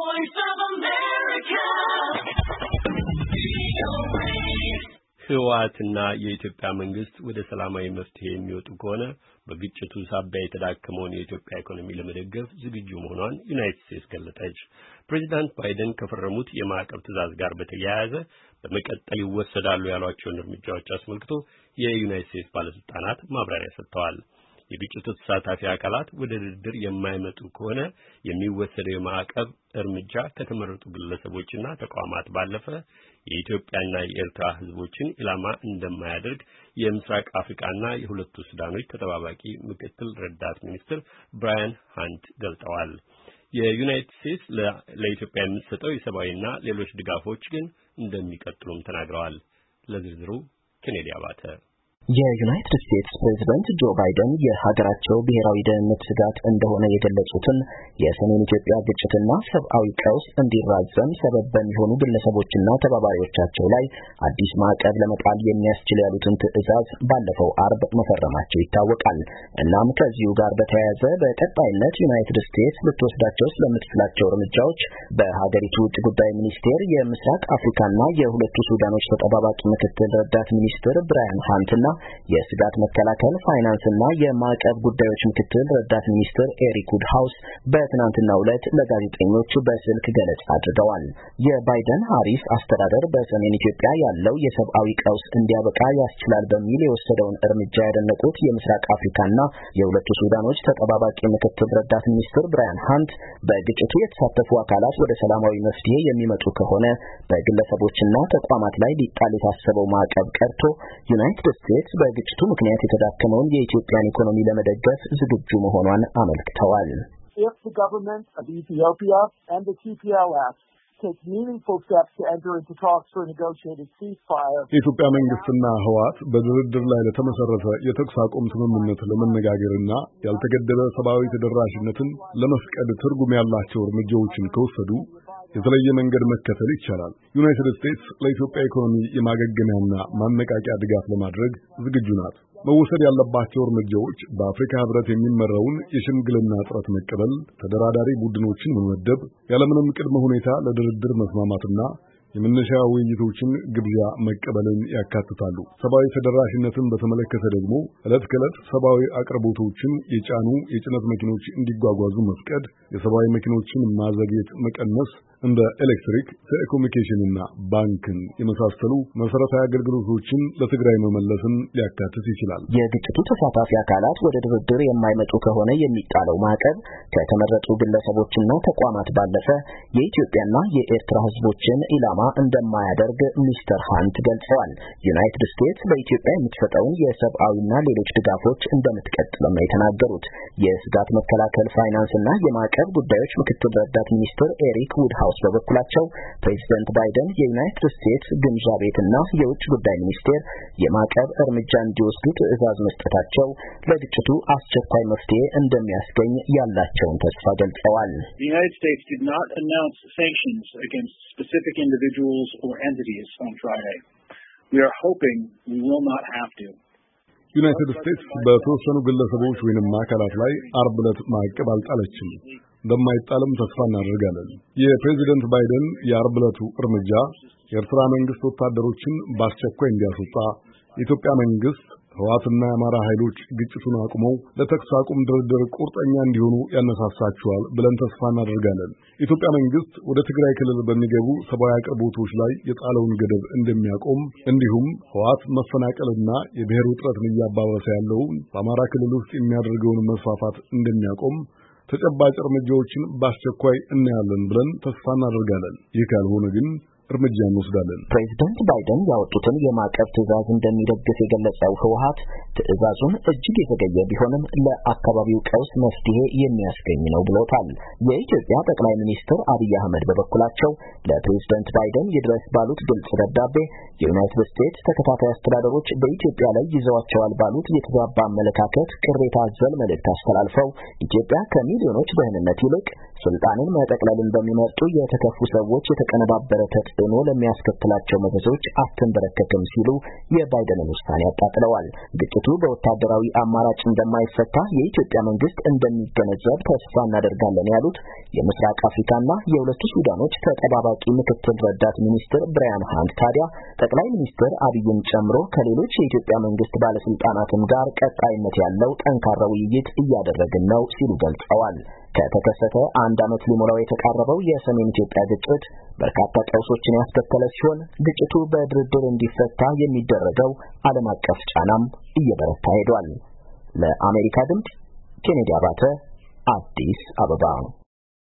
voice of America. ህወሓትና የኢትዮጵያ መንግስት ወደ ሰላማዊ መፍትሄ የሚወጡ ከሆነ በግጭቱ ሳቢያ የተዳከመውን የኢትዮጵያ ኢኮኖሚ ለመደገፍ ዝግጁ መሆኗን ዩናይትድ ስቴትስ ገለጸች። ፕሬዚዳንት ባይደን ከፈረሙት የማዕቀብ ትዕዛዝ ጋር በተያያዘ በመቀጠል ይወሰዳሉ ያሏቸውን እርምጃዎች አስመልክቶ የዩናይትድ ስቴትስ ባለስልጣናት ማብራሪያ ሰጥተዋል። የግጭቱ ተሳታፊ አካላት ወደ ድርድር የማይመጡ ከሆነ የሚወሰደው የማዕቀብ እርምጃ ከተመረጡ ግለሰቦችና ተቋማት ባለፈ የኢትዮጵያና የኤርትራ ህዝቦችን ኢላማ እንደማያደርግ የምስራቅ አፍሪካና የሁለቱ ሱዳኖች ተጠባባቂ ምክትል ረዳት ሚኒስትር ብራያን ሃንት ገልጸዋል። የዩናይትድ ስቴትስ ለኢትዮጵያ የምትሰጠው የሰብአዊና ሌሎች ድጋፎች ግን እንደሚቀጥሉም ተናግረዋል። ለዝርዝሩ ኬኔዲ አባተ። የዩናይትድ ስቴትስ ፕሬዝዳንት ጆ ባይደን የሀገራቸው ብሔራዊ ደህንነት ስጋት እንደሆነ የገለጹትን የሰሜን ኢትዮጵያ ግጭትና ሰብአዊ ቀውስ እንዲራዘም ሰበብ በሚሆኑ ግለሰቦችና ተባባሪዎቻቸው ላይ አዲስ ማዕቀብ ለመጣል የሚያስችል ያሉትን ትዕዛዝ ባለፈው አርብ መፈረማቸው ይታወቃል። እናም ከዚሁ ጋር በተያያዘ በቀጣይነት ዩናይትድ ስቴትስ ልትወስዳቸው ስለምትችላቸው እርምጃዎች በሀገሪቱ ውጭ ጉዳይ ሚኒስቴር የምስራቅ አፍሪካና የሁለቱ ሱዳኖች ተጠባባቂ ምክትል ረዳት ሚኒስትር ብራያን ሃንትና የስጋት መከላከል ፋይናንስና የማዕቀብ ጉዳዮች ምክትል ረዳት ሚኒስትር ኤሪክ ውድሃውስ በትናንትናው ዕለት ለጋዜጠኞች በስልክ ገለጻ አድርገዋል። የባይደን ሃሪስ አስተዳደር በሰሜን ኢትዮጵያ ያለው የሰብአዊ ቀውስ እንዲያበቃ ያስችላል በሚል የወሰደውን እርምጃ ያደነቁት የምስራቅ አፍሪካና የሁለቱ ሱዳኖች ተጠባባቂ ምክትል ረዳት ሚኒስትር ብራያን ሃንት በግጭቱ የተሳተፉ አካላት ወደ ሰላማዊ መፍትሄ የሚመጡ ከሆነ በግለሰቦችና ተቋማት ላይ ሊጣል የታሰበው ማዕቀብ ቀርቶ ዩናይትድ ስቴትስ በግጭቱ ምክንያት የተዳከመውን የኢትዮጵያን ኢኮኖሚ ለመደገፍ ዝግጁ መሆኗን አመልክተዋል። If the government of Ethiopia and the TPLF take meaningful steps to enter into talks for a negotiated ceasefire, የኢትዮጵያ መንግስትና ህወሓት በድርድር ላይ ለተመሰረተ የተኩስ አቁም ስምምነት ለመነጋገርና ያልተገደበ ሰብአዊ ተደራሽነትን ለመፍቀድ ትርጉም ያላቸው እርምጃዎችን ከወሰዱ የተለየ መንገድ መከተል ይቻላል። ዩናይትድ ስቴትስ ለኢትዮጵያ ኢኮኖሚ የማገገሚያና ማነቃቂያ ድጋፍ ለማድረግ ዝግጁ ናት። መወሰድ ያለባቸው እርምጃዎች በአፍሪካ ህብረት የሚመራውን የሽምግልና ጥረት መቀበል፣ ተደራዳሪ ቡድኖችን መመደብ፣ ያለምንም ቅድመ ሁኔታ ለድርድር መስማማትና የመነሻ ውይይቶችን ግብዣ መቀበልን ያካትታሉ። ሰብአዊ ተደራሽነትን በተመለከተ ደግሞ ዕለት ከዕለት ሰብአዊ አቅርቦቶችን የጫኑ የጭነት መኪኖች እንዲጓጓዙ መፍቀድ፣ የሰብአዊ መኪኖችን ማዘግየት መቀነስ፣ እንደ ኤሌክትሪክ፣ ቴሌኮሙኒኬሽንና ባንክን የመሳሰሉ መሰረታዊ አገልግሎቶችን ለትግራይ መመለስን ሊያካትት ይችላል። የግጭቱ ተሳታፊ አካላት ወደ ድርድር የማይመጡ ከሆነ የሚጣለው ማዕቀብ ከተመረጡ ግለሰቦችና ተቋማት ባለፈ የኢትዮጵያና የኤርትራ ህዝቦችን ኢላማ እንደማያደርግ ሚስተር ሃንት ገልጸዋል። ዩናይትድ ስቴትስ በኢትዮጵያ የምትሰጠውን የሰብአዊና ሌሎች ድጋፎች እንደምትቀጥልም ነው የተናገሩት። የስጋት መከላከል ፋይናንስና የማዕቀብ ጉዳዮች ምክትል ረዳት ሚኒስትር ኤሪክ ውድሃውስ በበኩላቸው ፕሬዚደንት ባይደን የዩናይትድ ስቴትስ ግምጃ ቤትና የውጭ ጉዳይ ሚኒስቴር የማዕቀብ እርምጃ እንዲወስዱ ትዕዛዝ መስጠታቸው ለግጭቱ አስቸኳይ መፍትሄ እንደሚያስገኝ ያላቸውን ተስፋ ገልጸዋል። The United States did not announce sanctions against specific individuals or entities on Friday. We are hoping we will not have to. ዩናይትድ ስቴትስ በተወሰኑ ግለሰቦች ወይንም አካላት ላይ አርብ ዕለት ማዕቀብ አልጣለችም። እንደማይጣልም ተስፋ እናደርጋለን። የፕሬዚደንት ባይደን የአርብ ዕለቱ እርምጃ የኤርትራ መንግስት ወታደሮችን በአስቸኳይ እንዲያስወጣ፣ የኢትዮጵያ መንግስት ህወሓትና የአማራ ኃይሎች ግጭቱን አቁመው ለተኩስ አቁም ድርድር ቁርጠኛ እንዲሆኑ ያነሳሳቸዋል ብለን ተስፋ እናደርጋለን። የኢትዮጵያ መንግስት ወደ ትግራይ ክልል በሚገቡ ሰብአዊ አቅርቦቶች ላይ የጣለውን ገደብ እንደሚያቆም፣ እንዲሁም ህወሓት መፈናቀልና የብሔር ውጥረትን እያባባሰ ያለውን በአማራ ክልል ውስጥ የሚያደርገውን መስፋፋት እንደሚያቆም ተጨባጭ እርምጃዎችን በአስቸኳይ እናያለን ብለን ተስፋ እናደርጋለን። ይህ ካልሆነ ግን እርምጃ እንወስዳለን። ፕሬዚዳንት ባይደን ያወጡትን የማዕቀብ ትዕዛዝ እንደሚደግፍ የገለጸው ህወሓት ትዕዛዙን እጅግ የተገየ ቢሆንም ለአካባቢው ቀውስ መፍትሄ የሚያስገኝ ነው ብሎታል። የኢትዮጵያ ጠቅላይ ሚኒስትር አብይ አህመድ በበኩላቸው ለፕሬዚዳንት ባይደን ይድረስ ባሉት ግልጽ ደብዳቤ የዩናይትድ ስቴትስ ተከታታይ አስተዳደሮች በኢትዮጵያ ላይ ይዘዋቸዋል ባሉት የተዛባ አመለካከት ቅሬታ አዘል መልእክት አስተላልፈው ኢትዮጵያ ከሚሊዮኖች ደህንነት ይልቅ ስልጣንን መጠቅለልን በሚመርጡ የተከፉ ሰዎች የተቀነባበረ ተጽዕኖ ለሚያስከትላቸው መዘዞች አትንበረከክም ሲሉ የባይደንን ውሳኔ አጣጥለዋል። ግጭቱ በወታደራዊ አማራጭ እንደማይፈታ የኢትዮጵያ መንግስት እንደሚገነዘብ ተስፋ እናደርጋለን ያሉት የምስራቅ አፍሪካና የሁለቱ ሱዳኖች ተጠባባቂ ምክትል ረዳት ሚኒስትር ብራያን ሃንት ታዲያ ጠቅላይ ሚኒስትር አብይን ጨምሮ ከሌሎች የኢትዮጵያ መንግስት ባለስልጣናትም ጋር ቀጣይነት ያለው ጠንካራ ውይይት እያደረግን ነው ሲሉ ገልጸዋል። ከተከሰተ አንድ ዓመት ሊሞላው የተቃረበው የሰሜን ኢትዮጵያ ግጭት በርካታ ቀውሶችን ያስከተለ ሲሆን ግጭቱ በድርድር እንዲፈታ የሚደረገው ዓለም አቀፍ ጫናም እየበረታ ሄዷል። ለአሜሪካ ድምፅ ኬኔዲ አባተ አዲስ አበባ